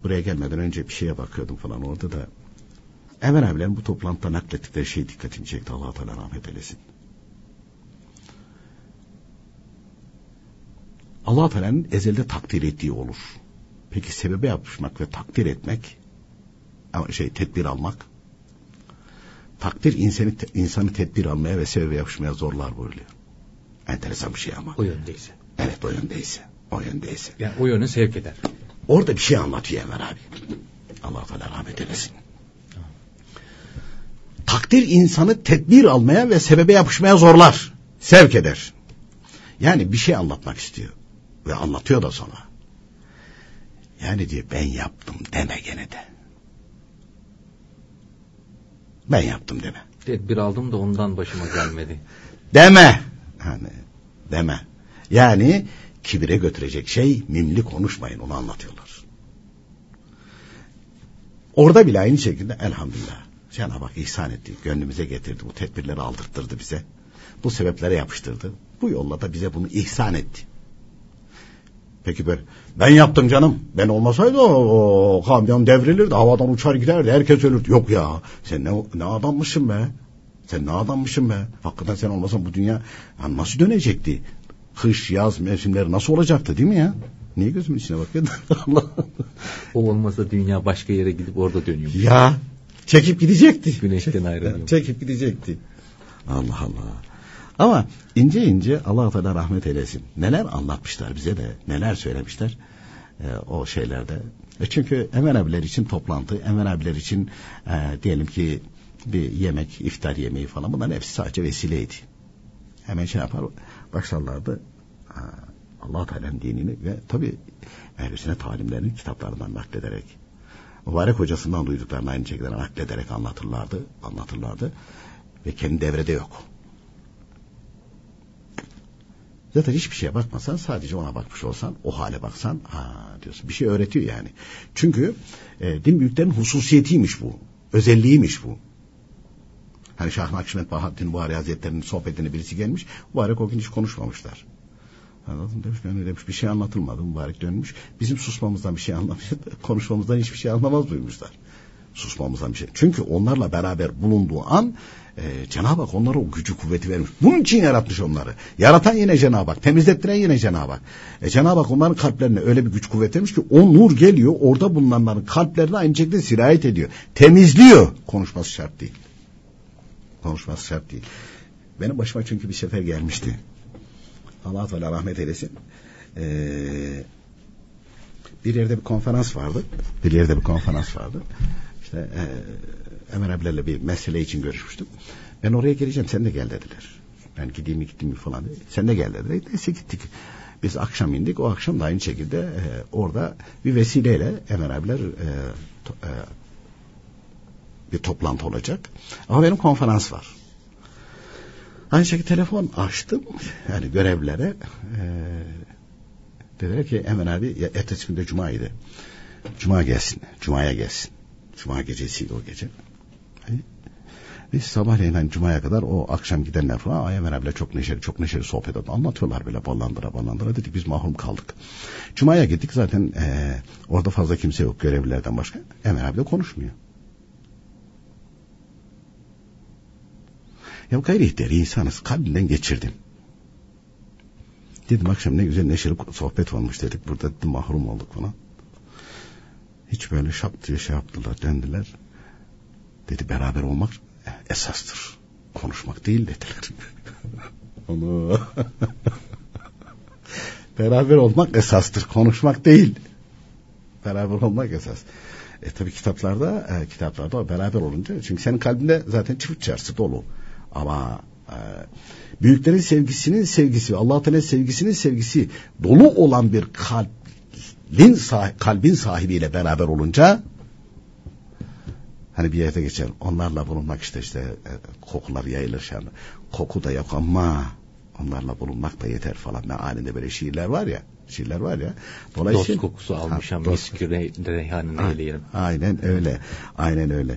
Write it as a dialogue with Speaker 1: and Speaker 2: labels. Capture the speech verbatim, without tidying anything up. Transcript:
Speaker 1: buraya gelmeden önce bir şeye bakıyordum falan, orada da Enver abilerin bu toplantıda naklettikleri şey dikkatimi çekti. Allah-u Teala rahmet eylesin. Allah-u Teala'nın ezelde takdir ettiği olur. Peki sebebe yapışmak ve takdir etmek, ama şey tedbir almak, takdir insanı, insanı tedbir almaya ve sebebe yapışmaya zorlar buyuruyor. Enteresan bir şey ama.
Speaker 2: O yöndeyse.
Speaker 1: Evet, o yöndeyse. O yöndeyse.
Speaker 2: Yani o yönü sevk eder.
Speaker 1: Orada bir şey anlatıyor Enver abi. Allah-u Teala rahmet eylesin. Takdir insanı tedbir almaya ve sebebe yapışmaya zorlar, sevk eder. Yani bir şey anlatmak istiyor ve anlatıyor da sonra. Yani diyor, ben yaptım deme gene de. Ben yaptım deme.
Speaker 2: Tedbir aldım da ondan başıma gelmedi.
Speaker 1: Deme. Yani deme. Yani kibire götürecek şey, mimli konuşmayın, onu anlatıyorlar. Orada bile aynı şekilde elhamdülillah Cenab-ı Hak ihsan etti, gönlümüze getirdi, bu tedbirleri aldırttırdı bize. Bu sebeplere yapıştırdı. Bu yolla da bize bunu ihsan etti. Peki böyle, ben yaptım canım, ben olmasaydı o, o kamyon devrilirdi, havadan uçar giderdi, herkes ölürdü. Yok ya, sen ne, ne adammışsın be, sen ne adammışsın be, hakikaten sen olmasan bu dünya yani nasıl dönecekti, kış yaz mevsimleri nasıl olacaktı, değil mi ya? Niye gözümün içine bakıyordun? Allah.
Speaker 2: O olmasa dünya başka yere gidip orada dönüyor.
Speaker 1: Ya çekip gidecekti,
Speaker 2: güneşten ayrılıyor.
Speaker 1: Çekip gidecekti. Allah Allah. Ama ince ince Allah-u Teala rahmet eylesin. Neler anlatmışlar bize de, neler söylemişler e, o şeylerde. E çünkü Enver abiler için toplantı, Enver abiler için e, diyelim ki bir yemek, iftar yemeği falan, bunların hepsi sadece vesileydi. Hemen şey yapar, başlarlardı e, Allah-u Teala'nın dinini ve tabii ehl-i sünnet talimlerinin kitaplarından naklederek, mübarek hocasından duyduklarını aynı şekilde naklederek anlatırlardı, anlatırlardı ve kendi devrede yok. Zaten hiçbir şeye bakmasan, sadece ona bakmış olsan, o hale baksan, ha diyorsun, bir şey öğretiyor yani. Çünkü e, din büyüklerin hususiyetiymiş bu, özelliğiymiş bu. Hani Şah Nakşibend Bahattin Buhari Hazretleri'nin sohbetine birisi gelmiş, mübarek o gün hiç konuşmamışlar. Anladın demiş, ben öyle demiş, bir şey anlatılmadı, mübarek dönmüş. Bizim susmamızdan bir şey anlamıyor, konuşmamızdan hiçbir şey anlamaz duymuşlar. Susmamızdan bir şey. Çünkü onlarla beraber bulunduğu an e, Cenab-ı Hak onlara o gücü kuvveti vermiş. Bunun için yaratmış onları. Yaratan yine Cenab-ı Hak, temizlettiren yine Cenab-ı Hak. E, Cenab-ı Hak onların kalplerine öyle bir güç kuvvet vermiş ki o nur geliyor, orada bulunanların kalplerine aynı şekilde sirayet ediyor. Temizliyor. Konuşması şart değil. Konuşması şart değil. Benim başıma çünkü bir sefer gelmişti. Allah-u Teala rahmet eylesin. Ee, bir yerde bir konferans vardı. Bir yerde bir konferans vardı. İşte e, Enver abilerle bir mesele için görüşmüştüm. Ben oraya geleceğim, sen de gel dediler. Ben gideyim mi gittim mi falan dedi. Sen de gel dediler. Neyse gittik. Biz akşam indik. O akşam da aynı şekilde e, orada bir vesileyle Enver abiler e, to, e, bir toplantı olacak. Ama benim konferans var. Aynı şekilde telefon açtım. Yani görevlilere e, dediler ki Enver abi, ertesi günde Cuma'ydı. Cuma gelsin. Cuma'ya gelsin. Cuma gecesiydi o gece. Yani, biz sabahleyin hani Cuma'ya kadar o akşam gidenler falan Enver abiyle çok neşeli, çok neşeli sohbet ediyordu. Anlatıyorlar böyle ballandıra ballandıra, dedik biz mahrum kaldık. Cuma'ya gittik, zaten e, orada fazla kimse yok görevlilerden başka. Enver abi de konuşmuyor. Ya gayri ihtiyari insanız, kalbinden geçirdim. Dedim akşam ne güzel neşeli sohbet olmuş dedik. Burada dedim, mahrum olduk falan. Hiç böyle şap diye şey yaptılar, döndüler. Dedi beraber olmak esastır. Konuşmak değil dediler. Onu beraber olmak esastır. Konuşmak değil. Beraber olmak esas. E tabi kitaplarda e, kitaplarda beraber olunca, çünkü senin kalbinde zaten çift çarşı dolu. Ama e, büyüklerin sevgisinin sevgisi, Allah Teala sevgisinin sevgisi dolu olan bir kalbin sah- kalbin sahibiyle beraber olunca, hani bir yerde geçer, onlarla bulunmak işte işte e, kokular yayılır şanlı. Koku da yok ama onlarla bulunmak da yeter falan. Mealinde böyle şiirler var ya, şiirler var ya.
Speaker 2: Dolayısıyla dost kokusu almışam, miskü reyhanını eyleyelim.
Speaker 1: Aynen öyle. Aynen öyle.